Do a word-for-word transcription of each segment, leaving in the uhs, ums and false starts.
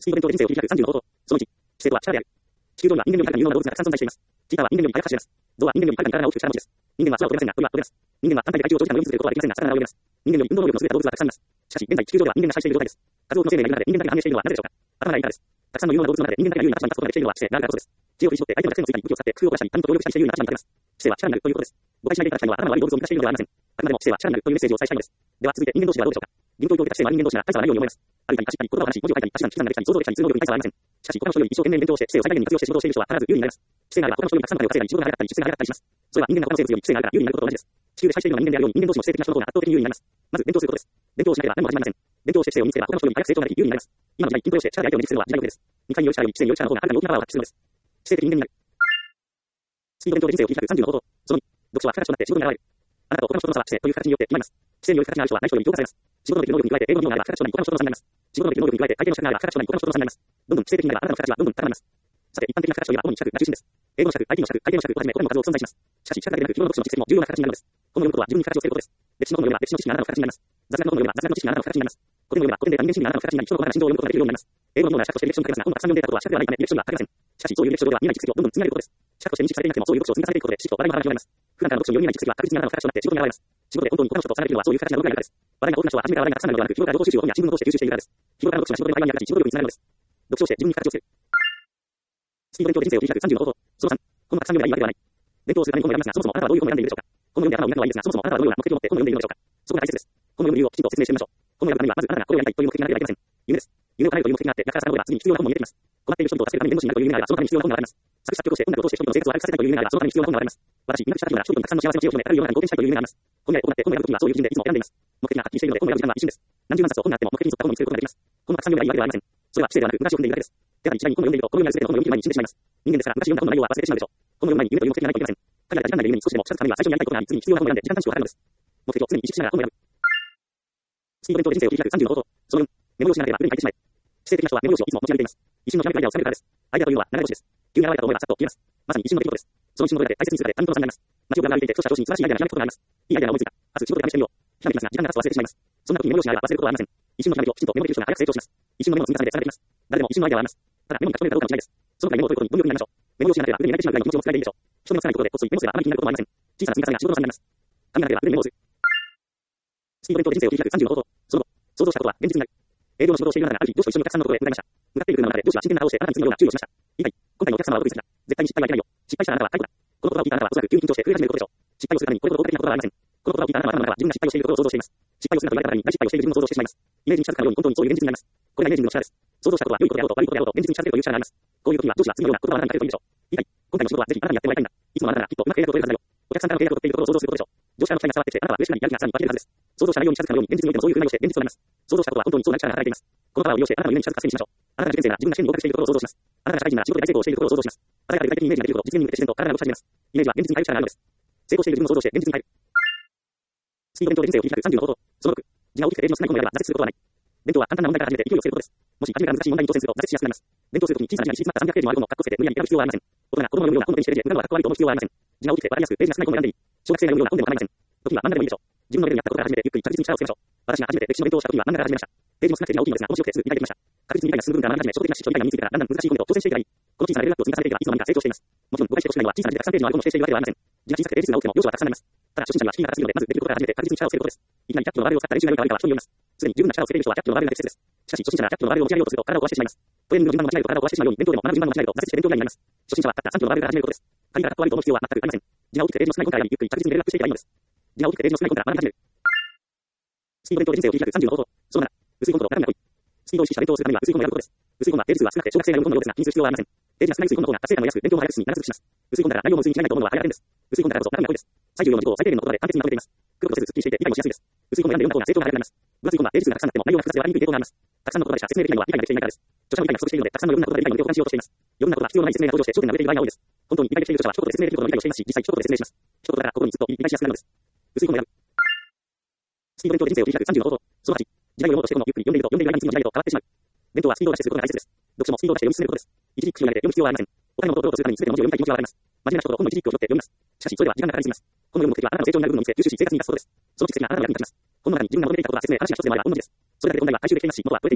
スピードレントで人生を切り開くさんじゅうの方法。そのいち、知性とは力である。地球上には人間よりはるかに有能な動物がたくさん存在しています。チーターは人間よりはるかに走れます。ゾウは人間よりはるかに体が大きく力持ちです。人間は空を飛べませんが、鳥は飛べます。人間は単体で海中を長時間泳ぎ続けることはできませんが、魚は泳げます。人間より運動能力の優れた動物はたくさんいます。しかし、現在地球上では人間が支配している状態です。数多くの生命がいる中で人間だけが判明しているのはなぜでしょうか。頭がいいからです。たくさんの有用な動物の中で人間だけが優位な立場に立つことができているのは知性があるからこそです。知恵を振り絞って相手の弱点をついたり武器を使って工夫を出したり他人と協力したりして有利な立場に立てます。知性は力になるということです。誤解しないでいただきたいのは頭の悪い動物を満たしているのではありません。あくまでも知性は力になるというメッセージを伝えしたいのです。では続いて人間同士はどうでしょうか。義務教育を受けた知性は人間同士が大差はないように思います。歩いたり走ったり言葉を話し文字を書いたり足し算機関ができたり想像できたり通能力に大差はありません。しかし他の人より一生懸命に勉強して知性を最大限に活用して仕事をしている人は必ず有利になります。知性があれば他の人よりたくさんの金を稼いだり仕事が早かったり出世が早かったりします。それは人間が他の生物より知性があるから有利になることと同じです。地球で支配しているのは人間であるように人間同士の知性的な衝動が圧倒的に有利になります。まず勉強することです。勉強をしなければ何も始まりません。勉強をして知性を身につければ他の人より早く成長ができ有利になります。今の時代筋トレをして力で相手を撃破するのは時代遅れです。にかいによる力より知性による力の方がはるかに大きなパワーを発揮するのです。知性的人間になる。スピードレントで人生を切り開くさんじゅうの方法。そのに、読書は付加価値となって仕事に現れる。あなたと他の人との差は知性という形によって決まります。知性による付加価値のある人は内緒より評価されます。仕事のできる能力に加えて英語の技能があれば付加価値となり他の人との差になります。仕事のできる能力に加えて相手の資格があれば付加価値となり他の人との差になります。どんどん知性的になればあなたの付加価値はどんどん高まります。さて、一般的な付加価値といえば主に資格が中心です。英語の資格、アイティー の資格、会計の資格をはじめこれも数多く存在します。しかし、資格だけでなく、日頃の読書の実績も重要な形になるのです。本の読むことは自分に形をつけることです。歴史の本を読めば歴史の知識があなたの形になります。雑学の本を読めば雑学の知識があなたの形になります。古典を読めば古典で人間心理があなたの形になり、人の言葉が心情を読むことができるようになります。英語のような資格として履歴書に書きますが、本はたくさん読んでいたことは資格ではないため履歴書には書けません。しかし、そういう履歴書上では見えない実績をどんどん積み上げることです。資格として認識されていなくてもそういう読書を積み重ねていくことで知識と話題の幅が広がります。普段からの読書による見えない実績は確実にあなたの付加価値となって仕事に現れます。仕事で本当に他の人とつながれているのはそういう形がどれくらいあるからです。話題が多くな人は初めから話題がたくさんなるのではなく、日頃から情報収集を本や新聞を通して吸収しているからです。日頃からの読書が仕事で会話に役立ち仕事力につながるのです。読書をして自分に形をつける。スピードレントで人生を切り開くさんじゅうの方法。そのさん、本をたくさん読めばいいわけではない。勉強をするために本を選びますが、そもそもあなたはどういう本を選んでいるでしょうか。本を読んで頭を磨くのはいいんですが、そもそもあなたはどのような目的を持って本を読んでいるのでしょうか。そこが大切です。本を読む理由をきちんと説明してみましょう。本を読むためにはまずあなたがこれをやりたいという目的がなければいけません。夢です。夢を叶えるという目的があって、だからさらば次に必要な本も入れています。困っている人々を助けるために弁護士になるという夢があれば、そのために必要な本があります。作詞作曲をして音楽を通して人々の生活を歩かせたいという夢があれば、そのために必要な本があります。私、医学者たちなら人々にたくさんの幸せの知恵を広め、あるいは世の中に貢献したいという夢があります。本やを行って本をやるときにはそういう基準でいつも選んでいます。目的がはっきりしているので本を選ぶ時間は一瞬です。何十万冊と本があっても目的に沿った本を見つけることができます。本をたくさん読めばいいわけではありません。それは知性ではなく昔を読んでいるだけです。では一概に本を読んでいると、このような全ての本を読み切る前に死んでしまいます。人間ですから昔読んだ本の内容は忘れてしまうでしょう。本を読む前に夢という目的がないといけません。限られた時間内で夢に少しでも近づくためには最初にやりたいことがあり、次に必要な本を選んで時間短縮を図るのです。目的を常に意識しながら本を選ぶ。スピードレントで人生を切り開くさんじゅうの方法。そのよん、メモリをしなければ夢に入ってしまえ。知性的な人はメモリをいつも持ち歩いています。一瞬のひらめきがアイデアをつかめるからです。アイデアというのは流れ星です。急に現れたと思えばさっと消えます。まさに一瞬の出来事です。その一瞬のどれかで大切にするかで他人との差になります。街をぶら歩いていて、ふとした上司に素晴らしいアイデアがひらめくことがあります。いいアイデアが思いついた。明日仕事で試してみよう。ひらめきますが、時間が経つと忘れてしまいます。そんな時にメモリをしながら忘れることはありません。一瞬のひらめきをきちんとメモできる人が早く成長します。一瞬のメモの積み重ねでつながっていきます。誰でも一瞬のアイデアはあります。ただ、メモに書き留めたどうかの違いです。そのくらいメモを取ることに貪欲になりましょう。メモをしなければ腕に泣いてしまうぐらいの気持ちを伝えていいでしょう。人目のつかないところでこっそりメモすればあまり気になることもありません。小さな積み重ねが仕事の差になります。紙がなければ腕にメモをする。スピードレントで人生を切り開くさんじゅうの方法。その後、想像したことは現実になる。営業の仕事をしている中である日、上司と一緒にお客さんのところへ向かいました。向かっている車の中で上司は真剣な顔をしてあなたに積むような注意をしました。いいかい、今回のお客様はお得意先だ。絶対に失敗はいけないよ。失敗したらあなたは逮捕だ。この言葉を聞いたあなたはおそらく急に緊張して震え始めることでしょう。失敗をするためにこれほど動的なことはありません。この言葉を聞いたあなたは頭の中では自分が失敗をしていることを想像しています。失敗をするなと言われたからに大失敗をしている自分を想像してしまいます。イメージに近づくかのように本当にそういう現実になります。これがイメージングの力です。想像したことは良いことであろうと悪いことであろうと現実に近づけるという力があります。こういう時には上司は次のような言葉をあなたにかけるといいでしょう。いいかい、今回の仕事はぜひあなたにやってもらいたいんだ。いつもあなたならきっとうまく契約を取れるはずだよ。お客さんからの契約を取っているところを想像することでしょう。上司からの期待が伝わってきてあなたは嬉しくなりやる気がさらに湧き出るはずです。想像した内容に近づくかのように現実においてもそういう振る舞いをして現実となります。想像したことは本当にそうなる力が働いています。このパワーを利用してあなたの夢に近づかせにしましょう。あなたが受験生なら自分が試験に合格しているところを想像します。あなたが社会人なら仕事で大成功をしているところを想像します。あなたが具体的にイメージができること、実現に向けて自然と体が動き始めます。イメージは現実に変える力があるのです。成功している自分を想像して現実に変える。スピードレントで人生を切り開くさんじゅうの方法。そのろく、時間を切ってページの少ない本をやれば挫折することはない。勉強は簡単な問題から始めて勢いをつけることです。もし初めから難しい問題に挑戦すると挫折しやすくなります。勉強するときに小さな字に縮まったさんびゃくページもある本をカッコつけて無理やり選ぶ必要はありません。大人が子供の読むような本を手にしてレジで無駄のはカッコ悪いと思う必要はありません。時間を切って分かりやすくページが少ない本を選んでいい。小学生が読むような本でも構いません。時は漫画でもいいでしょう。自分のレベルに合ったことから始めてゆっくり着実に力をつけましょう。私が初めて歴史の勉強をしたときは漫画から始めました。ページも少なくて字が大きいのですが面白くてすぐ理解できました。確実に理解が進む分から学び始め、初歩的な知識と理解が身についてからだんだん難しい本へと挑戦していけばいい。この小さなレベルアップを積み重ねていけばいつの間にか成長しています。もちろん誤解してほしいのは小さな字でたくさんページのある本を指定しているわけではありません。字が小さくてページ数が多くても要素はたくさんあります。ただ初心者には敷居が高すぎるのでまずできることから始めて確実に力をつけることです。いきなりひゃっキロのバーベルを使った練習が良いか悪いかは人によります。すでに十分な力をつけている人はひゃっキロのバーベルが適切です。しかし初心者ならひゃっキロのバーベルを持ち上げようとすると体を壊してしまいます。トレーニングの順番を間違えると体を壊してしまうように勉強でも学ぶ順番を間違えると挫折して勉強になります。初心者はたったさんキロのバーベルから始めることです。仮がかっこ悪いと思う必要は全くありません。時間を切ってページの少ない本からゆっくり着実にレベルアップしていけばいいのです。時間を切ってページの少ない本から学び始める。スピードレントで人生を切り開くさんじゅうの方法。そのなな、薄い本と中身が濃い。スピードを意識した勉強をするためには薄い本を選ぶことです。薄い本はページ数は少なくて小学生が読む本のようですが気にする必要はありません。ページが少ない薄い本の方が達成感も安く勉強も早く進み長続きします。薄い本だから内容も薄いに違いないと思うのは早いです。薄い本だからこそ中身が濃いです。最重要の事項を最低限の言葉で簡潔にまとめています。黒くせずすっきりしていて理解もしやすいです。薄い本を選んで読んだ方が成長が早くなります。分厚い本はページ数がたくさんあっても内容が複雑で割りにくい傾向があります。たくさんの言葉でしか説明できないのは理解ができていないからです。著者の理解が不足しているのでたくさんの余分な言葉で理解の手を補完しようとしています。余分なことが必要のない説明が登場して焦点が売れている場合が多いです。本当に理解できている著者は一言で説明できることの理解をしていますし、実際一言で説明します。一言だから心にずっと理解しやすくなるのです。薄い本を選ぶ。スピードレントで人生を切り開くさんじゅうの方法。そのはち、時代を読もうとしてこのゆっくり読んでいると読んでいる間に次の時代へと変わってしまう。勉強はスピードを出してすることが大切です。読書もスピードを出して読み進めることです。一時期口を投げて読む必要はありません。他のことを取ろうとするために全ての文字を読みたい気持ちが現れます。真面目な人ほど本の一時期を拾って読みます。しかしそれでは時間がかかりすぎます。本の読む目的はあなたの成長になる部分を見つけ吸収し生活に生かすことです。その蓄積があなたの役に立ちます。本の中に自分が求めていたことが説明話一つでもあれば本文字です。それだけで問題は回収できていますし、元は超えています。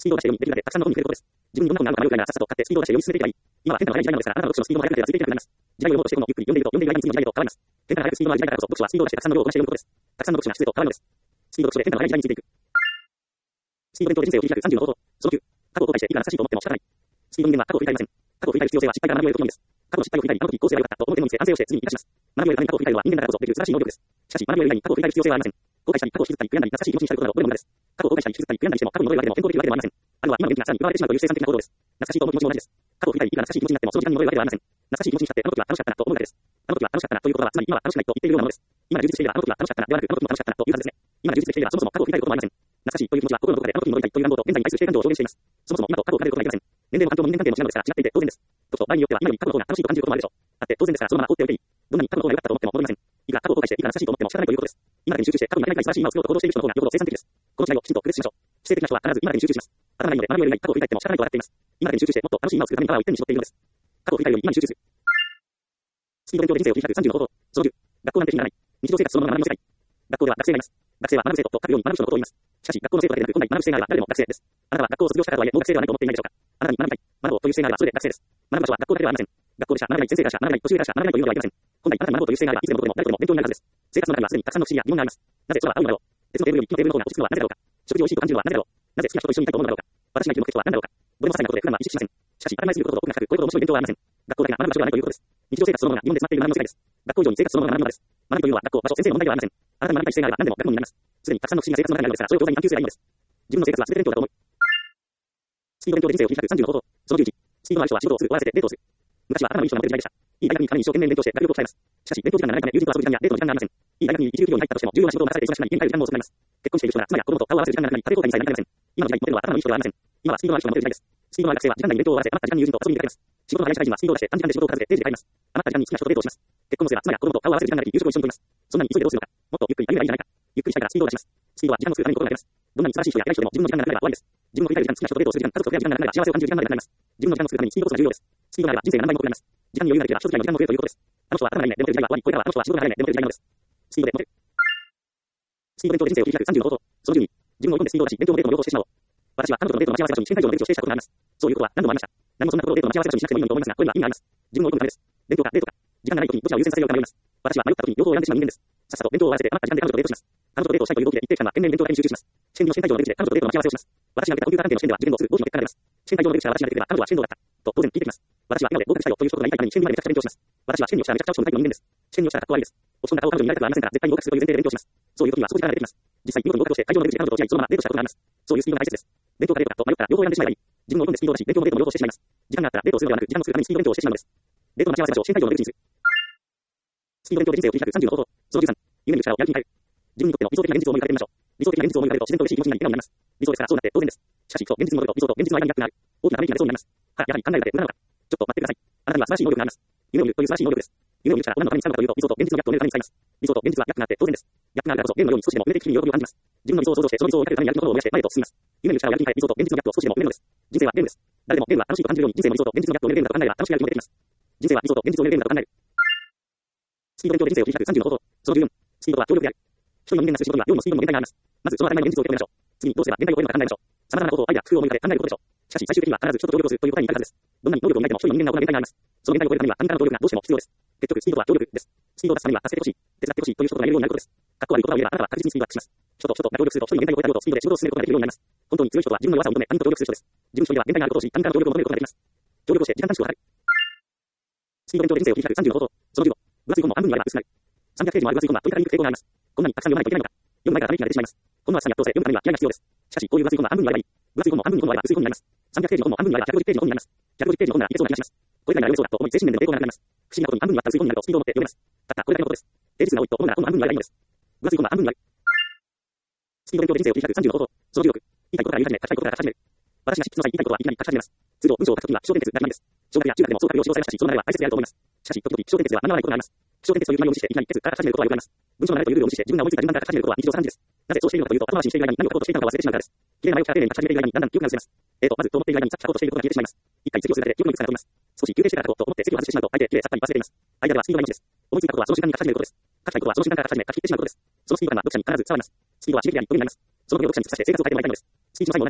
スピードを出して読み、できるだけたくさんの本に触れることです。自分にどんな本があるのか迷うくらいならさっさと買ってスピードを出して読み進めていけばいい。今は変化の早い時代なのですから、あなたの読書のスピードも速くなればついていけなくなります。時代を読もうとしてもゆっくり読んでいると、読んでいる間に次の時代へと変わります。変化が速くスピードのある時代だからこそ、読書はスピードを出してたくさんの量をこなして読むことです。たくさんの読書が必要と変わるのです。スピード読書で変化の速い時代についていく。スピード勉強で人生を切り開くさんじゅうの方法。そのきゅう、過去を後悔していくら優しいと思っても仕方ない。スピード人間は過去を振り返りません。過去を振り返る必要性は失敗から学びを得ることのみです。過去の失敗を振り返り、あの時こうすればよかったと思ってのみせ反省をして次に生かします。学びを得るために過去を振り返るのは人間だからこそできる素晴らしい能力です。しかし、学びを得る以外に過去を振り返る必要性はありません。後悔したり、過去を引きずったり、悔やんだり、懐かしい気持ちに浸ることなどどれも無駄です。過去を後悔したり、引きずったり、悔やんだりしても過去に戻れるわけでも健康的わけでもありません。あるのは今の元気がさらに奪われてしまうという生産的な行動です。懐かしいと思う気持ちも同じです。過去を振り返り、いくら懐かしい気持ちになってもその時間に戻れるわけではありません。懐かしい気持ちに浸ってあの時は楽しかったなと思うだけです。あの時は楽しかったなということは、つまり今は楽しくないと言っているようなものです。今充実していればあの時は楽しかったなではなく、あの時も楽しかったなというはずですね。今充実していればそもそも過去を振り返ることもありません。懐かしいという気持ちは心のどこかであの時に戻りたいという願望と現在に対する静観度を表現しています。そもそも今と過去を比べることができません。年齢も環境も人間関係も違うのですから違っていて当然です。時と場合によっては今より過去の方が楽しいと感じることもあるでしょう。だって当然ですからそのまま放っておいていい。どんなに過去の方が良かったと思っても戻りません。いくら過去を後悔していくら優しいと思っても仕方ないということです。今だけに集中して過去になりたい素晴らしい今を作ろうと行動している人の方がよほど生産的です。この時代をきちんと区別しましょう。知性的な人は必ず今だけに集中します。頭がいいので学びをより過去を振り返っても仕方ないと笑っています。今だけに集中してもっと楽しい今を作るためにパワーを一点に絞っているのです。過去を振り返るより今に集中する。スピード勉強で人生を切り開くさんじゅうの方法。そのじゅう、学校なんて気にならない。日常生活そのままの学びの世界。学校では学生がいます。学生は学ぶ生徒と書くように学ぶ人のことを言います。しかし学校の生徒だけでなく本来学ぶ姿勢があれば誰でも学生です。あなたは学校を卒業したからとはいえもう学生ではないと思っていないでしょうか。あなたに学びたい、学ぼうという姿勢があればそれで学生です。学ぶ場所は学校だけではありません。学校でしか学べない先生からしか学べない途中からしか学べないというのはいけません。本来あなたに学ぼうという姿勢があればいつでもどこでも誰とでも勉強になるはずです。生活の中にはすでにたくさんの不思議や疑問があります。なぜ空は青いのだろう。鉄のテーブルより木のテーブルの方が落ち着くのはなぜだろうか。食事を美味しいと感じるのはなぜだろう。なぜ好きな人と一緒にいたいと思うのだろうか。私が生きる目的とは何だろうか。どれも些細なことで普段は意識しません。しかし当たり前すぎることと奥が深く、これほど面白い勉強はありません。学校だけが学ぶ場所ではないということです。日常生活そのものが疑問で詰まっている学びの世界です。学校以上に生活そのものが学ぶのです。学びというのは学校、場所、先生の問題ではありません。あなたに学びたい姿勢があれば何でも学問になります。すでにたくさんの不思議な生活の中にあるのですから、それを上手に探求すればいいのです。自分の生活は全て勉強だと思い。スピード勉強で人生を切り開くさんじゅうの方法。そのじゅういち、スピードのある人は仕事をすぐ終わらせてデートをする。昔はあなたの印象が持てる時代でした。いい大学に行くために一生懸命勉強して学力を鍛えます。しかし勉強時間が長いため友人と遊ぶ時間やデートの時間がありません。いい大学に一流企業に入ったとしても重要な仕事を任されて忙しくなり家に帰る時間も遅くなります。結婚している人なら妻や子供と顔を合わせる時間がなくなり食べ放題にさえなりません。今の時代にモテるのは頭のいい人ではありません。今はスピードのある人がモテる時代です。スピードのある学生は時間内に勉強を終わらせ余った時間に友人と遊びに出かけます。仕事の早い社会人はスピードを出して短時間で仕事を片付け定時で帰ります。余った時間に好きな人とデートをします。結婚すれば妻や子供と顔を合わせる時間がなり夕食を一緒にとります。そんなに急いでどうするのか。もっとゆっくり歩めばいいんじゃないか。ゆっくりしたいからスピードを出します。スピードは時間を作るために心がけます。どんなに素晴らしい人や偉い人でも自分の時間がなくなれば終わりです。自分の振り返る時間、好きな人とデートをする時間、家族と触れ合う時間がなくなれば幸せを感じる時間までなくなります。自分の時間を作るためにスピードこそが重要です。スピードがあれば人生が何倍も遅くなります。時間に余裕ができれば人付き合いの時間も増えるということです。あの人は頭がいいねでモテる時代は終わり、これからはあの人は仕事が早いねでモテる時代なのです。スピードでモテる。スピード勉強で人生を切り開くさんじゅうの方法。そのじゅうに、自分を読んでスピードを出し、勉強もデートも両方してしまおう。私は彼女とのデートの待ち合わせ場所に試験会場の出口をしてしたことがあります。そういうことは何度もありました。何もそんなことをデートの待ち合わせ場所にしなくてもいいのと思いますが、これには意味があります。自分を追い込むためです。勉強かデートか。時間がない時にどちらを優先させようか迷います。私は迷った時に両方を選んでしまう人間です。さっさと勉強を終わらせて余った時間で彼女とデートします。彼女とデートをしたいという動機で一定期間は懸命に勉強だけに集中します。試験の試験会場の出口で彼女とデートの待ち合わせをします。私が受けたコンピューター関係の試験では受験後すぐ合否の結果が出ます。試験会場の出口から私が出てくれば彼女は試験どうだったと当然聞いてきます。私は笑顔で合格したよという人となりたいために試験にまでめちゃくちゃ勉強します。私は試験に落ちたらめちゃくちゃ落ち込むタイプの人間です。試験に落ちたらかっこ悪いです。落ち込んだ顔を彼女に見られたくはありませんから絶対に合格するという前提で勉強します。そういう時はそこ時間が出てきます。実際見事に合格をして会場の出口で彼女と落ち合いそのままデートしたことがあります。そういうスピードが大切です。勉強かデートかと迷ったら両方選んでしまえばいい。自分を読んでスピードを出し、勉強もデートも両方してしまいます。時間があったらデートをするのではなく、時間を作るためにスピード勉強をしてしまうのです。デートの待ち合わせ場所を試験会場の出口にする。スピード勉強で人生を切り開くさんじゅうの方法。そのじゅうさん、夢に力をやる気に変える。自分にとっての理想的な現実を思い浮かべてみましょう。理想的な現実を思い浮かべると自然と嬉しい気持ちになり笑顔になります。理想ですからそうなって当然です。しかし、そう現実に戻ると理想と現実の間にギャップがある。大きなため息が出そうになります。は、やはり考えがで無駄なのか。ちょっと待ってください。あなたには素晴らしい能力があります。夢を見るという素晴らしい能力です。夢を見る力を何のために使うかというと、理想と現実のギャップを埋めるために使います。理想と現実はギャップがあって当然です。ギャップがあるからこそゲームのように少しでも夢的に喜びを感じます。自分の理想を想像してその理想を追いかけるためにやることを燃やして前へと進みます。夢の力をやる気に変え、理想と現実のギャップを少しでも埋めるのです。人生はゲームです。誰でもゲームは楽しいと感じるように人生も理想と現実のギャップを埋めるゲームだと考えれば楽しくやる気も出てきます。人生は理想と現実を埋めるゲームだと考える。スピード勉強で人生を切り開くさんじゅうの方法。そのじゅうよん、スピードは協力である。一人の人間がする仕事には量のスピードの限界があります。まずその当たり前の現実を受け止めましょう。次にどうすれば限界を超えるのか考えましょう。様々なことを愛や工夫を思い浮かべ考えることでしょう。しかし最終的には必ず人と協力をするという答えに至るはずです。どんなに能力を磨いても一人の人間が行う限界があります。その限界を超えるためには他人からの協力がどうしても必要です。結局スピードは協力です。スピードを出すためには助けてほしい、手伝ってほしいという人とが言えるようになることです。かっこ悪い言葉を言えばあなたは確実にスピードアップします。人と人とが協力すると一人の限界を超えた量とスピードで仕事を進めることができるようになります。本当に強い人は自分の弱さを認め他人と協力する人です。自分一人では限界があることを知り他人からの協力を求めることができます。協力をして時間短縮を図る。スピード勉強で人生を切り開くさんじゅうの方法。そのじゅうご、分厚い本も半分に割れば薄くなる。さんびゃくページもある分厚い本は取り掛かりにくい傾向があります。こんなにたくさん読まないといけないのか。読む前からため息が出てしまいます。本の厚さに圧倒せ読むためには気合が必要です。しかしこういう分厚い本は半分に割ればいい。分厚い本も半分に本も割れば薄い本になります。さんびゃくページの本も半分に割ればひゃくごじゅっページの本になります。ひゃくごじゅっページの本ならいけそうな気がします。これぐらいなら読めそうだと思い精神面での抵抗がなくなります。不思議なことに半分に割った薄い本になるとスピードを持って読めます。たったこれだけのことです。定率が多いと思うなら本も半分に割ればいいのです。分厚い本は半分に割る。スピード勉強で人生を切り開くさんじゅうの方法。そのじゅうろく、言いたいことから言い始め、書きたいことから書き始める。私が執筆の際言いたいことはいきなり書き始めます。通常文章を書くときは気象転結が決まりです。小学や中学でもそう書くよう指導されましたし、その慣れは大切であると思います。しかし、時々気象転結では学ばないことがあります。気象転結という内容を無視していきなり鉄から始めることはよくあります。文章の慣れというルールを無視して自分が思いついた順番から始めることは日常茶飯事です。なぜそうしているのかというと、後回しにしている間に何を書こうとしていたのか忘れてしまうからです。綺麗な内容から丁寧に書き始めている間にだんだん記憶が薄れます。えーと、まずと思っている間にさっき書こうとしていることが消えてしまいます。一回席をするだけで記憶の薄さが飛びます。少し休憩してから書こうと思って席を外してしまうと大抵綺麗さっぱり忘れています。アイデアはスピードが命です。思いついたことはその時間に書き始めることです。書きたいことはその時間から書き始め書き切ってしまうことです。そのスピード感は読者に必ず伝わります。スピードは刺激であり、読みになります。その時を読者に伝えして生活を変えてもらいたいのです。スピーチの際も同じです。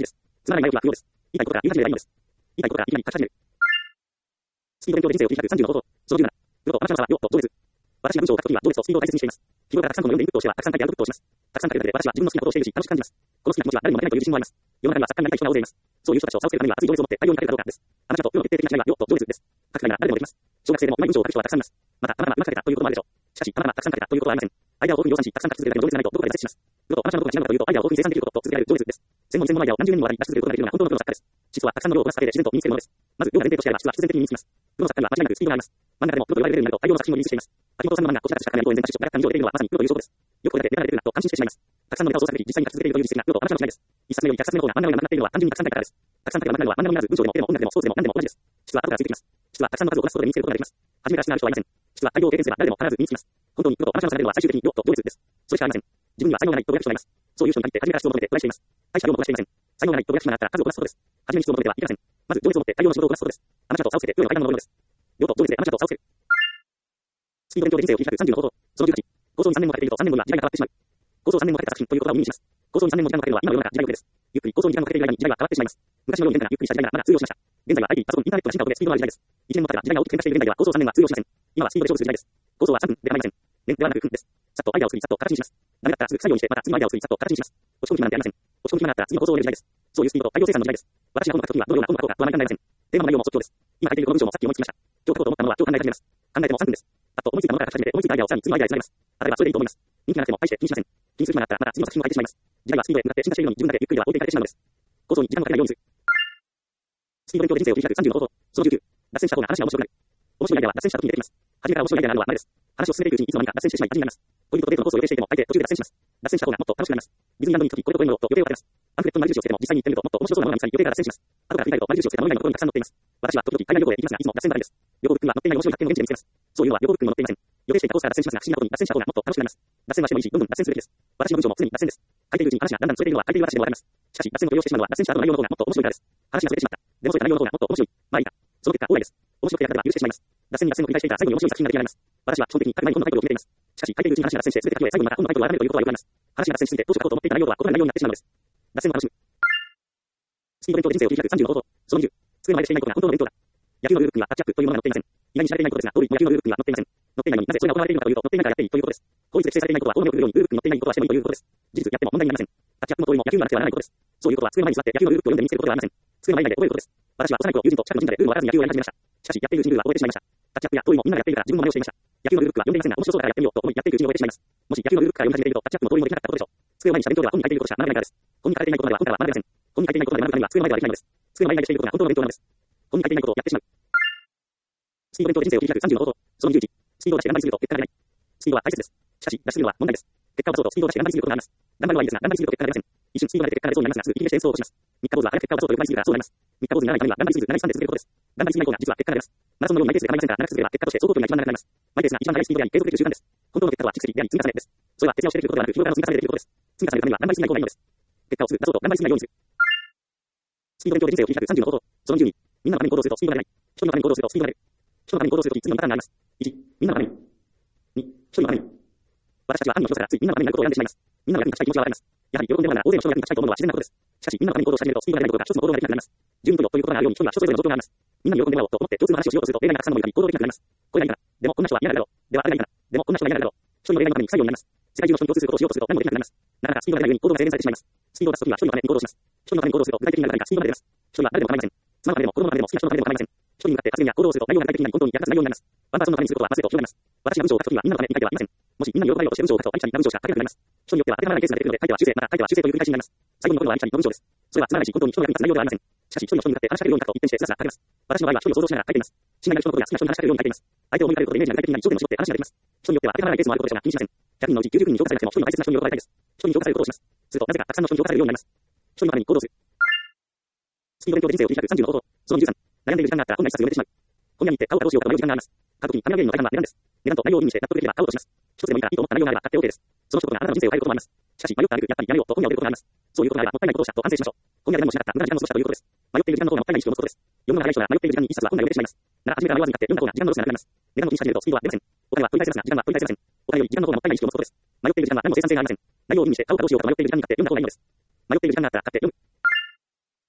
つまらない前置きは不要です。言いたいことが言い始めればいいのです。言いたいことがいきなり書き始める。スピード勉強で人生を切り開くさんじゅうの方法。そのじゅうなな。プロとアマチュアの差は、よと、情熱。私が文章を書くときは、情熱とスピードを大切にしています。日頃からたくさん本を読んでインプットをしては、たくさん書いてアウトプットをします。たくさん書くだけで私は自分の好きなことをしているし、楽しく感じます。この好きな気持ちは誰にも負けないという自信もあります。世の中には作家になりたい人が大勢います。そういう人たちを差をつけるためには熱い情熱を持って大量に書けるかどうかです。アマチュアとプロの決定的な違いは、よと、情熱です。書くなら誰でもできます。小学生でもうまい文章を書く人はたくさんいます。また、たまたまうまく書けたということもあるでしょう。しかし、たまたまたくさん書けたということはありません。アイデアを豊富に量産し、たくさん書き続けるだけの情熱がないとどこかで挫折します。プロとアマチュアのどこが違うのかというと、アイデアを豊富に生産できることと続けられる情熱です。専門に専門のアイデアを何十年にもわたり出し続けることができるのが本当のプロの作家です。実はたくさんの量をこなすだけで自然と身につけるものです。まず、量が前提としてあれば質は必然的に身につきます。プロの作家には間違いなくスピードがあります。漫画でもプロと言われるレベルになると大量の作品をリリースしています。秋元さんの漫画、こちらとしたかなりを演説し、大学館に上できるのはまさにプロという証拠です。よくこれだけネタが出てるなと感心してしまいます。たくさんのネタを創作でき、実際に書き続けるという実績がプロとアマチュアの違いです。一冊目より百冊目の方が漫画のようになくなっているのは単純にたくさん書いたからです。たくさん書けば漫画は漫画のみならず文章でも絵でも音楽でもスポーツでも何でも同じです。質は後からついてきます。質はたくさんの数をこなすことで身につけることができます。初めから質がある人はいません。質は大量を経験すれば誰でも必ず身につきます。本当にプロとアマチュアの差が出るのは最終的に量と情熱です。それしかありません。自分には才能がないとぼやく人がいます。そういう人に限って初めから質を求めてトライしています。大した量もこなしていません。才能がないとぼやく暇があったら数をこなすことです。初めに質を求めてはいけません。まず情熱を持って大量の仕事をこなすことです。アマチュアと差をつけてプロの階段の上りです。量と情熱でアマチュアと差をつける。スピード勉強で人生を切り開くさんじゅうの方法。そのじゅうはち。構想にさんねんもかけているとさんねんごには時代が変わってしまう。構想さんねんもかけた作品という言葉を耳にします。構想にさんねんも時間をかけるのは今の世の中時代遅れです。ゆっくり構想に時間をかけている間に時代は変わってしまいます。昔のように便利なゆっくりした時代がまだ通用しました。現在は アイティー、パソコン、インターネットが進化を遂げスピードのある時代です。いちねんも経てば時代が大きく変化している現在では構想さんねんは通用しません。今はスピードで勝負する時代です。構想はさんぷんで構いません。年ではなく分です。さっとアイデアを作り、さっと形にします。ダメだったらすぐ作業にして、また次のアイデアを作り、さっと形にします。落ち込む暇なんてありません。落ち込む暇があったら次の構想を入れる時代です。そういうスピードと大量生産の時代です。私が本を書くときはどのような本を書こうか不安が考えません。テーマの内容も即興です。今書いているこの文章もさっき思いつきました。今日書こうと思ったものは今日考え始めます。考えてもさんぷんです。さっと思いついたものから書き始めて、思いついたアイデアをさらに次のアイデアへつなげます。例えばそれでいいと思います。人気がなくても大して気にしません。気にする暇があったらまた次の作品を書いてしまいます。時代はスピードへ向かって進化しているのに自分だけゆっくりでは置いていかれてしまうのです。構想に時間をかけないようにする。スピード勉強で人生を切り開くさんじゅうの方法。そのじゅうきゅう。脱線した方が話が面白くなる。面白いアイデアは脱線した時に出てきます。初めから面白いアイデアがあるのはなぜです。話を進めていくうちにいつの間にか脱線してしまい味になります。恋人とデートのコースを予定していても相手途中で脱線します。脱線した方がもっと楽しくなります。ディズニーランドに行くときこれとこれのと予定を立てます。パンフレットに丸印をつけても実際に行ってみるともっと面白そうなものが見つかり予定が脱線します。後から振り返ると丸印をつけたもの以外のところにたくさん載っています。私は時々海外旅行へ行きますがいつも脱線ばかりです。旅行ブックには載っていない面白い発見を現地で見つけます。そういうのは旅行ブックにも載っていません。予定していたコースから脱線しますが不思議なことに脱線した方がもっと楽しくなります。脱線はしてもいいしどんどん脱線するべきです。私の文章も常に脱線です。書いているうちに話がだんだんそれているのは書いている私でもわかります。しかし脱線を利用してしまうのは脱線した後の内容の方がもっと面白いからです。話がそれてしまった。でもそういった内容の方がもっと面白い。まあいいか。その結果大いです。面白くてやったら許してしまいます。脱線に脱線を繰り返していたら最後に面白い作品が出来上がります。私は基本的に書く前に本のタイトルを決めています。しかし書いているうちに話が脱線して全て書き終え最後にまた本のタイトルを改めるということはよくあります。話が脱線しすぎて当初書こうと思っていた内容とは異なる内容になってしまうのです。脱線を楽しむ。スピード勉強で人生を切り開くさんじゅうの方法。そのにじゅう。机の前でしていないことが本当の勉強だ。野球のルールブックにはタッチアップというものが載っていません。意外に知られていないことですが、通り野球のルールブックには載っていません。載っていないのになぜそれが行われているのかというと、載っていないからやっていいということです。法律で規制されていないことは法のよく言うようにルールブックに載っていないことはしてもいいということです。事実やっても問題になりません。タッチアップの通りも野球にはなくてはならないことです。そういうことは机の前に座って野球のルールブックを読んで身につけることではありません。机の前以外で覚えることです。私は幼い頃友人と近くの神社でルールをわからずに野球をやり始めました。しかしやっているうちにルールは覚えてしまいました。タッチアップや通りもみんながやっているから自分も真似をしていました。野球のルールブックは読んでいませんが面白そうだからやってみようと思いやっていくうちに覚えてしまいます。もし野球のルールブックから読み始めているとタッチアップも通りもできなかったことでしょう。机を前にした勉強では本に書いていることしか学べないからです。本に書いていないことまでは本からは学べません。本に書いていないことまで学ぶためには机の前ではできないのです。机の前以外でしていることが本当の勉強なのです。本に書いていないことをやってしまう。スピード勉強で人生を切り開くさんじゅうの方法。そのにじゅういち。スピードを出して頑張りすぎると結果が出ない。スピードは大切です。しかし、脱出するのは問題です。結果を出そうとスピードを出して頑張りすぎることがあります。頑張るのはいいですが、頑張りすぎると結果が出ません。一瞬スピードが出て結果が出そうになりますが、すぐ切りして演奏をします。三日坊主は早く結果を出そうと欲張りすぎるからそうなります。三日坊主にならないためには頑張りすぎず、長いスパンで続けることです。頑張りすぎない方が実は結果が出ます。マラソンのようにマイペースで頑張りませんから、長く続ければ結果として走行距離が一番長くなります。マイペースが一番速いスピードであり、継続できる習慣です。本当の結果とは蓄積であり、積み重ねです。それは徹夜をしてできることではなく、日頃からの積み重ねでできることです。積み重ねるためには頑張りすぎない方がいいのです。結果をすぐ出そうと頑張りすぎないようにする。スピード勉強で人生を切り開くさんじゅうの方法。そのじゅうに。みんなのために行動するとスピードが出ない。一人のために行動するとスピードが出る。人のために行動するとき次のパターンがあります。いち、みんなのために。に、一人のために。私たちは兄の人からついみんなのためになることを選んでしまいます。みんなの役に立ちたい気持ちはわかります。やはり喜んでもらうなら大勢の人の役に立ちたいと思うのは自然なことです。しかしみんなのために行動し始めるとスピードが出ないどころか一つの行動ができなくなります。順位ということがあるように人には人それぞれの状況があります。みんなに喜んでもらおうと思って共通の話をしようとすると例外がたくさんのものが行動できなくなります。これがいいかな。でもこんな人は嫌なだろう。ではあれがいいかな。でもこんな人が嫌なだろう。一人の例外のために不採用になります。世界中の人に共通することをしようとすると何もできなくなります。なかなかスピードが出ないように行動が制限されてしまいます。スピードを出すときは一人のために行動します。一人のために行動すると具体的になる何かスピードが出ます。一人は誰でも構いません。妻のためでも子供のためでも好きな人のためでも構いません。一人に向かって発言や行動をすると内容が具体的になり本当に役立つ内容になります。ワンパーソンのためにすることは忘れと広がります。私が文章を書くときはみんなのために書いてはいません。もしみんなに喜ばれようとして文章を書くと愛ちゃんにな文章しか書けなくなります。人によっては当てはまらないケースが出てくるので書いては修正、また書いては修正という繰り返しになります。最後に残るのは愛ちゃんの文章です。それはつまらないし本当に人の役に立つ内容ではありません。しかし一人の人に向かって話しかけるように書くと一転してつらつら書けます。私の場合は一人を想像しながら書いています。信頼の人のことや好きな人に話しかけるように書いています。相手を思い浮かべることでイメージが具体的になり焦点を絞って話ができます。人によっては当てはまらないケースもあることでしょうが気にしません。ひゃくにんのうちきゅうじゅうにんに評価されなくても一人の大切な人に喜ばれたいです。人に評価されることをします。するとなぜかたくさんの人に評価されるようになります。人のために行動する。スピード勉強で人生を切り開くさんじゅうの方法。そのじゅうさん。悩んでいる時間があったら本が一冊読めてしまう。本屋に行って買おうかどうしようか迷う時間があります。買うときに紙の原因の大半は値段です。値段と内容を意味して納得できれば買おうとします。一つでもいいからいいと思った内容があれば買って OK です。その一言があなたの人生を変えることもあります。しかし迷った挙句やっぱりやめようと本屋を出ることがあります。そういうことがあればもったいないことをしたと反省しましょう。本屋でもしなかった無駄な時間を過ごしたということです。迷っている時間の方がもったいない意識を持つことです。読むのが早い人が迷っている時間に一冊は本が読めてしまいます。なら初めから迷わずに買って読んだ方が時間のロスがなくなります。値段を気にし始めるとスピードは出ません。お金は取り返せますが時間は取り返せません。お金より時間の方がもったいない意識を持つことです。迷っている時間は何も生産性がありません。内容を意味して買うかどうしようか迷っている時間に買って読んだ方がいいのです。迷っている時間があったら買って読む。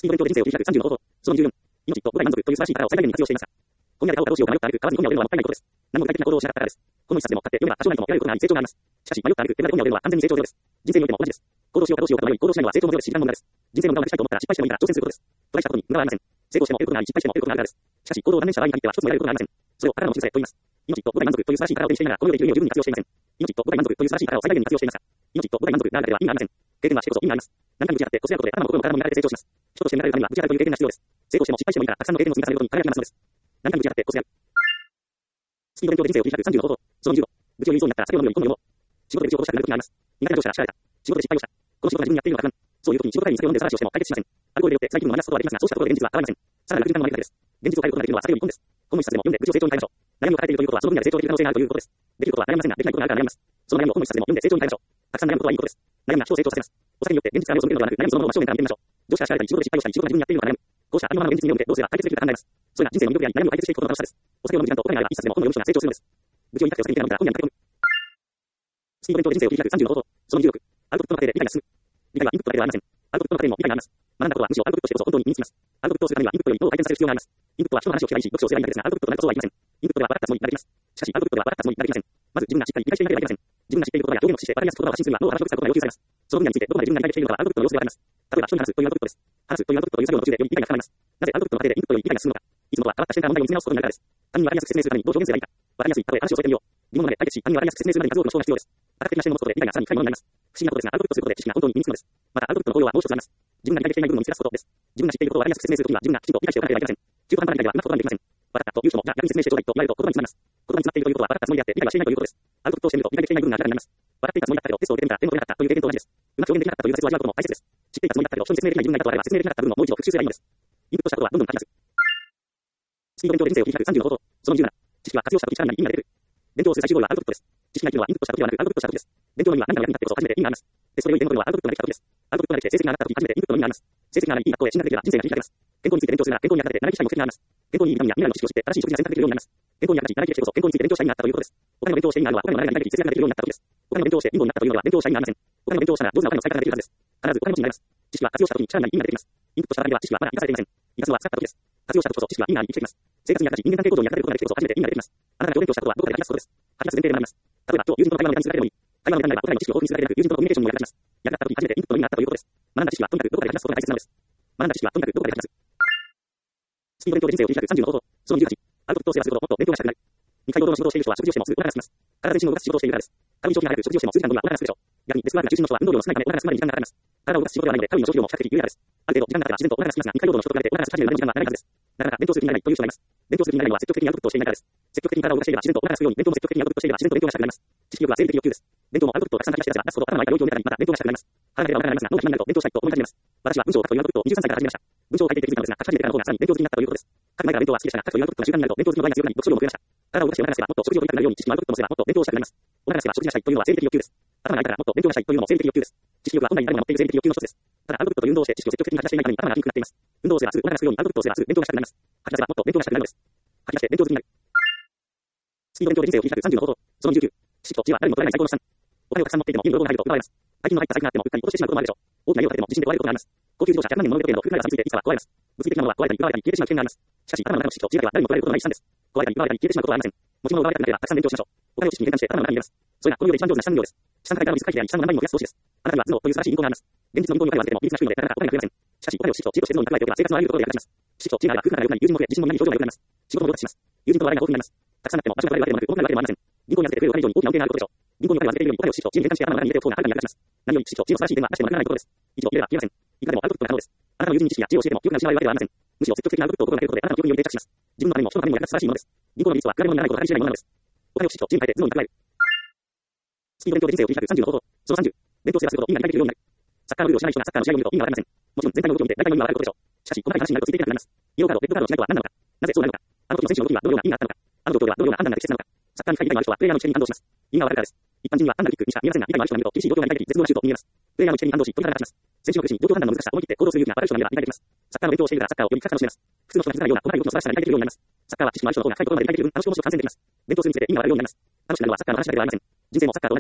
スピード勉強で人生を切り開くさんじゅうの方法。そのにじゅうよん。命と五大満足という素晴らしい力を最大限に活用していました。このやで青かろしを迷った歩く、川に込みを得るのはもったいないことです。何も具体的な行動をしなかったからです。この一冊でもかって読めば多少なりとも得られることがあり成長があります。しかし迷った歩く、手間で込みを得るのは完全に成長上です。人生においても同じです。行動しようかどうしようか迷い、行動しないのは成長の上です。時間の無駄です。人生の無駄をなくしたいと思ったら失敗してもいいから挑戦することです。トライしたことに無駄はありません。成功しても得ることがあり、失敗しても得ることがあるからです。しかし行動を断念した場合に限っては一つも得られることがありません。それを宝の小さいと言います。命と五大満足という素晴らしい力を手にしていながら、この世で生きる意味を十分に活用していません。命と五大満足という素晴らしい力を最大限に活用していますが、命と五大満足があるだけでは意味がありません。経験はしてこそ意味があります。何かにぶち当たって、コツやことで頭も心も体も磨かれて成長します。人として磨かれるためには、ぶち当たるという経験が必要です。成功しても失敗してもいいから、たくさんの経験を積み重ねることに輝きが増すのです。何かにぶち当たって、コツやる。スピード勉強で人生を切り開くさんじゅうの方法。そのにじゅうご。愚痴を言いそうになったら酒を飲むように今度読もう。仕事で愚痴を起こしたくなる時があります。苦手な上司から叱られた。仕事で失敗をした。この仕事が自分にやっているのか不安。そういう時に仕事帰りに酒を飲んでさらしをしても解決しません。アルコールで酔って辛い気分をマイナスすことはできますが、そうしたところで現実は変わりません。さらなる空間の割り方です。現実を変えることができるのは酒より一本です。この一冊でも読んで愚痴を成長に変えましょう。悩みを変えているということはその分野で成長できる可能性があるということです。できることは悩みませんが、できないことがあるから悩みます。その悩みをこの一冊でも読んで成長に変えましょう。たくさん悩むことはいいことです。悩みが人を成長させます。お酒によって現実から目を背けるのではなく、悩みそのものを真正面から見てみましょう。上司から叱られたり、仕事で失敗をしたり、仕事が自分にやっているのか悩む。こうしたありのままの現実に目を向け、どうすれば解決できるか考えます。それが人生の魅力であり、悩みを解決していくことの楽しさです。お酒を飲む時間とお金があれば一冊でも本の読む人が成長するのです。愚痴を言いたくてお酒に手が飲んだら本には書き込む。スピード勉強で人生を切り開くさんじゅうの方法。そのにじゅうろく。アウトプットの過程で理解が進む。理解はインプットだけではありません。アウトプットの過程にも理解があります。学んだことはむしろアウトプットしてこそ本当に身につきます。アウトプットをするためにはインプットよりどう回転させる必要があります。インプットは人の話を聞けばいいし、読書をすればいいだけですが、アウトプットとなることはいりません。インプットでは分かったつもりになれてきます。しかし、アウトプットでは分かったつもりになれてきません。まず自分がしっかり理解していなければいけません。自分が知っていることや表現をして分かりやすく言葉を発信するには脳を話すことが要求されます。その分野についてどこまで自分が理解できているのかはアウトプットの様子で分かります。例えば、人に話すというアウトプットです。話すというアウトプットという作業の途中でより理解が深まります。なぜアウトプットの過程でインプットより理解が進むのか。いつもとは変わった視点から問題を見つめ直すことになるからです。他人に分かりやすく説明するためにどう表現すればいいか。分かりやすい例え話を添えてみよう。疑問のまで解決し、他人に分かりやすく説明するために数多くの手法が必要です。多角的な視点を持つことで理解がさらに深いものになります。不思議なことですが、アウトプットすることで知識が本当に身につくのです。また、アウトプットの効用はもう一つあります。自分が理解できていない部分を見つけ出すことです。自分が知っていることを分かりやすく説明するときは、自分がきちんと理解しておかなければいけません。中途半端な理解ではうまく言葉にできません。分かったという人も、じゃあ逆に説明してちょうだいと言われると言葉に詰まります。言葉に詰まっているということは分かったつもりであって理解はしていないということです。アウトプットをしてみると理解できていない部分が明らかになります。分かっていたつもりだったけどテストを受けてみたら点も取れなかったという経験と同じです。うまく表現できなかったという挫折を味わうことも大切です。知っていたつもりだったけど人に説明できない部分がいたとあれば説明できなかった部分をもう一度復習すればいいのです。インプットしたことはどんどん書き出す。スピード勉強で人生を切り開くさんじゅうの方法。そのにじゅうなな。知識は活用した時力になり意味が出る。勉強をする最終ゴールはアウトプットです。知識が生きるのはインプットした時ではなくアウトプットした時です。勉強の意味は何かの役に立ってこそ初めて意味があります。テストで良い点の取るのはアウトプットができた時です。アウトプットができて成績が上がった時初めてインプットの意味があります。成績が上がりいい学校へ進学できれば人生が切り開けます。健康について勉強するなら健康に役立てて長生きしたい目的があります。健康にいいビタミンやミネラルの知識を知って正しい食事が選択できるようになります。健康に役立ち長生きしてこそ健康について勉強したいになったということです。お金の勉強をして意味があるのはお金の流れがない時節約ができるようになった時です。お金の勉強をして貧乏になったというのでは勉強した意味がありません。お金の勉強をしたら上手なお金の使い方ができるはずです。必ずお金持ちになります。知識は活用した時に力になり意味が出てきます。インプットしただけでは知識はまだ生かされていません。生かすのは使った時です。活用した時こそ知識は意味があり生きてきます。生活に役立ち人間関係行動に役立てることができてこそ初めて意味が出てきます。あなたが勉強したことはどこかで吐き出すことです。吐き出す前提でもあります。例えば、今日友人との会話のネタにするだけでもいい。会話のネタになればお互いの知識を豊富にするだけでなく、友人とのコミュニケーションにも役立ちます。役立った時に初めてインプットの意味があったということです。学んだ知識はとにかくどこかで吐き出すことが大切なのです。学んだ知識はとにかくどこかで吐き出す。スピード勉強で人生を切り開くさんじゅうの方法。そのにじゅうはち。アウトプットをすればするほどもっと勉強がしたくなる。にかい労働の仕事をしている人は食事をしてもすぐお腹が空きます。体全身を動かす仕事をしているからです。体に長期が早く食事をしても数時間後にはお腹が空くでしょう。逆にデスクワークが中心の人は運動量の少ないためお腹が空くまでに時間がかかります。体を動かす仕事ではないのでカロリーの消費量も比較的有利です。ある程度時間がかかれば自然とお腹が空きますが、にかい労働の仕事と比べてお腹が空き始めるまでの時間は長いはずです。なかなか勉強する気にならないという人がいます。勉強する気にならないのは積極的にアウトプットをしていないからです。積極的に体を動かしていれば自然とお腹が空くように、勉強も積極的にアウトプットしていれば自然と勉強がしたくなります。知識力は生理的欲求です。勉強もアウトプットをたくさん書き出して出せば出すほど頭の空いた領域を埋めたり、また勉強がしたくなります。腹が減ればお腹が鳴りますが、脳が暇になると勉強したいと思い始めます。私は文章を書くというアウトプットをにじゅうさんさいから始めました。文章を書いていて気づいたのですが、書き始めてからの方がさらに勉強好きになったということです。書く前から勉強は好きでしたが、書くというアウトプットが習慣になると勉強好きの度合いが強くなり、読書量も増えました。体を動かしてお腹が空けばもっと食事を取りたくなるように知識のアウトプットもすればもっと勉強をしたくなります。お腹が空けば食事がしたいというのは生理的欲求です。頭が空いたらもっと勉強がしたいというのも生理的欲求です。知識力は本来にあるものを持っている生理的欲求の一つです。ただアウトプットという運動をして知識を積極的に書き出していないために頭が大きくなっています。運動をすればすぐお腹が空くようにアウトプットをすればすぐ勉強がしたくなります。書き出せばもっと勉強がしたくなるのです。書き出して勉強好きになる。スピード勉強で人生を切り開くさんじゅうの方法。そのにじゅうきゅう。知識と知は誰にも取られない最高の資産。お金をたくさん持っていても家に泥棒が入ると奪われます。大金の入った財布があってもうっかり落としてしまうこともあるでしょう。大きな家を建てても地震で壊れることがあります。高級自動車ひゃくまん円の物の時計の古くなるさんについていつかは壊れます。物理的なものは壊れたり奪われたり消えてしまう危険があります。しかし頭の中の知識と知恵だけは誰にも取られることのない資産です。壊れたり奪われたり消えてしまうことはありません。持ち物を奪われたくなければたくさん勉強しましょう。お金を知識に変換して頭の中に入れます。それがこの世で一番上手な資産のようです。資産家からの水回避であり資産の何倍にも増やす投資です。あなたには頭脳という素晴らしい銀行があります。現実の銀行にお金を預けても利率が低いのでなかなかお金が増えません。しかしお金を知識と知恵として頭脳に蓄えておけば生活のあらゆるところで役立ちます。知識と知恵があれば空間が良くなり友人も増え自信もみんなに表情が良くなります。仕事も上達します。友人と笑いが豊富になります。たくさんあっても場所が取られるわけでもなく大きなわけでもありません。銀行に預けてくれるお金以上に大きな恩恵があることでしょう。銀行にお金を預けているよりお金を知識と知恵に変換して頭の中に入れておく方がはるかに役立ちます。何より知識と知恵の素晴らしい点は出してもなくならないことです。以上言えば言えません。いかでもアウトプットが可能です。あなたの友人に知識や知恵を教えても記憶が失われるわけではありません。むしろ積極的なアウトプットを心がけることであなたの記憶により定着します。自分のためにも人のためにも役立つ素晴らしいものです。銀行の技術は比べ物にならないことを計り知れないものなのです。お金を知識と知恵に変えて頭脳に蓄える。スピード勉強で人生を切り開くさんじゅうの方法。そのさんじゅう。勉強すればするほど意味が理解できるようになる。サッカーのルールを知らない人がサッカーの試合を見ると意味がわかりません。もちろん全体の動きを見て大体の意味がわかることでしょう。しかし、細かい話になるとついていけなくなります。イエローカード、レッドカードの違いとは何なのか。なぜそうなるのか。あの時の選手の動きはどのような意味があったのか。あの状況ではどのような判断が適切なのか。サッカーに理解がある人はプレイヤーの視点に感動します。意味がわかるからです。一般人には単なるキックにしか見えませんが、理解がある人が見ると厳しい状況が理解でき、絶妙なシュートに見えます。プレイヤーの視点に感動し、鳥肌が立ちます。選手の苦しみ、状況判断の難しさ、思い切って行動する勇気がわかる人が見れば理解できます。サッカーの勉強をしているからサッカーをより深く楽しめます。普通の人が気づかないような細かい動きの素晴らしさが理解できるようになります。サッカーは知識のある人の方が深いところまで理解できる分、楽しく面白く観戦できます。勉強するにつれて意味がわかるようになります。楽しくなるのはサッカーの話だけではありません。人生もサッカーと同じです。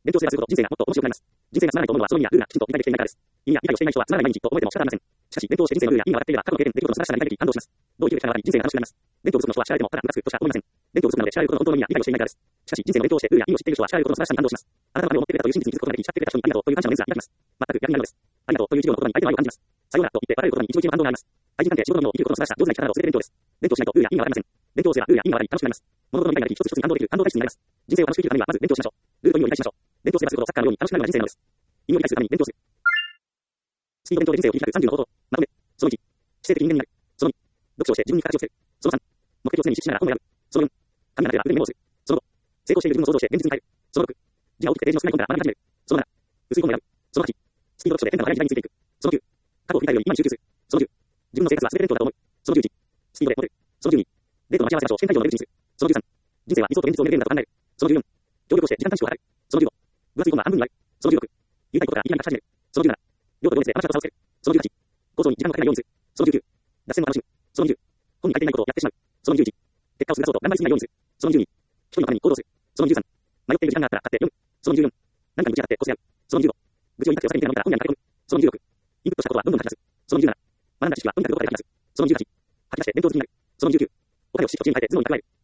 勉強すればするほど人生がもっと面白くなります。人生がつまらないと思うのはその意味やルールがきちんと理解できていないからです。意味や理解をしていない人はつまらない毎日と思えても仕方ありません。しかし、勉強して人生のルールや意味が分かっていれば過去の経験、出来事の素晴らしさが理解でき感動します。どう生きるかが分かり人生が楽しくなります。勉強不足の人は知られてもただムカつくとしか思いません。勉強不足なので知られることの本当の意味や理解をしていないからです。しかし、人生の勉強をしてルールや意味を知っている人は知られることの素晴らしさに感動します。あなたのためを思ってくれたという真実に気づくことができ、叱ってくれた人にありがとうという感謝のレンズが抱きます。全く逆になるのです。ありがとうという一行の言葉に相手の愛を感じます。さようならと言って笑える言葉に一度きりの反動があります。愛人関係、仕事の生きることの素晴らしさ、上手な生き方を続けて勉強です。勉強しないとルールや意味が分かりません。勉強すればルールや意味が分かり楽しくなります。物事の理解ができ、一つ一つに感動できる感動体質になります。人生を楽しく生きるためにはまず勉強しましょう。ルールと意味を理解しましょう。勉強すればするほどサッカーのように楽しくなるのが人生なのです。意味を理解するために勉強する。スピード勉強で人生を切り開くさんじゅうの方法。まとめ。そのいち、知性的人間になる。そのに、読書をして自分に形をつける。そのさん、目的を常に意識しながら本を選ぶ。そのよん、神がなければ腕にメモをする。そのご、成功している自分の想像をして現実に変える。そのろく、字が大きくてページの少ない本から学び始める。そのなな、薄い本を選ぶ。そのはち、スピード読書で変化の早い時代についていく。そのきゅう、過去を振り返るように今に集中する。そのじゅう、自分の生活は全て勉強だと思う。そのじゅういち、スピードでモテる。そのじゅうに、デートの待ち合わせ場所を試験会場の出口にする。そのじゅうさん、人生は理想と現実を見るゲームだと考える。そのじゅうよん、協力をして時間短縮を図る。そのじゅうご、分厚い本は半分に割る。そのじゅうろく、言いたいことからいきなり書き始める。そのじゅうなな、量と量率で話し方をつける。そのじゅうはち、構想に時間をかけないようにする。そのじゅうきゅう、脱線を楽しむ。そのにじゅう、本に書いていないことをやってしまう。そのにじゅういち、結果をすぐ出そうと頑張りすぎないようにする。そのにじゅうに、一人のために行動する。そのにじゅうさん、迷っている時間があったら買って読む。そのにじゅうよん、何かにぶち当たってこすり合う。そのにじゅうご、愚痴を言いたくてお酒みたいなものから本屋に駆け込む。そのにじゅうろく、インプットしたことはどんどん書き出す。そのにじゅうなな、学んだ知識はとにかくどこかで書き出す。そのにじゅうはち、吐き出して勉強好きになる。そのにじゅうきゅう、お金を知識と知恵に変えて頭脳に蓄える。